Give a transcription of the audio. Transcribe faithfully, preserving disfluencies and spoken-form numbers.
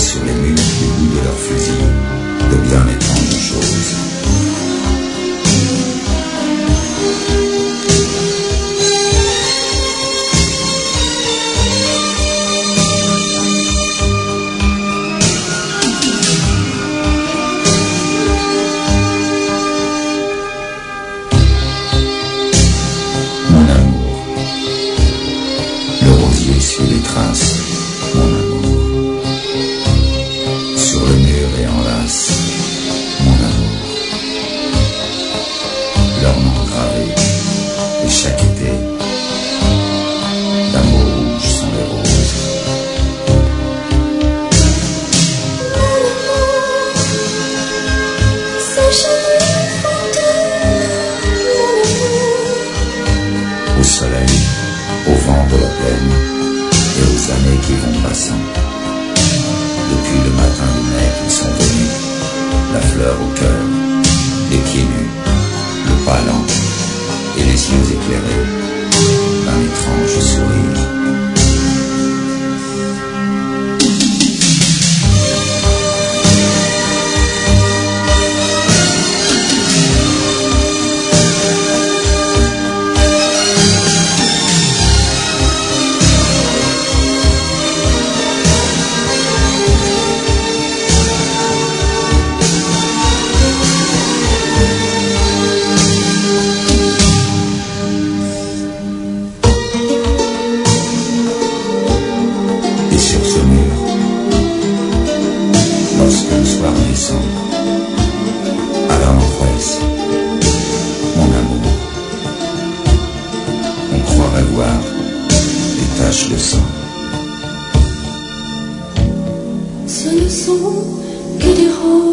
sur les murs du bout de leurs fusils de bien étranges choses. Mon amour, le rosier suit les traces, mon amour. Sur le mur et enlace, mon amour. Leurs noms gravés, et chaque été, d'amour rouge sont les roses. Au soleil, au vent de la plaine, et aux années qui vont passant. Depuis le matin du mai qu'ils sont venus, la fleur au cœur, les pieds nus, le pas lent et les yeux éclairés d'un étrange sourire. Et sur ce mur, lorsque le soir descend, à la rentresse, mon amour, on croirait voir des taches de sang. Ce ne sont que des roses.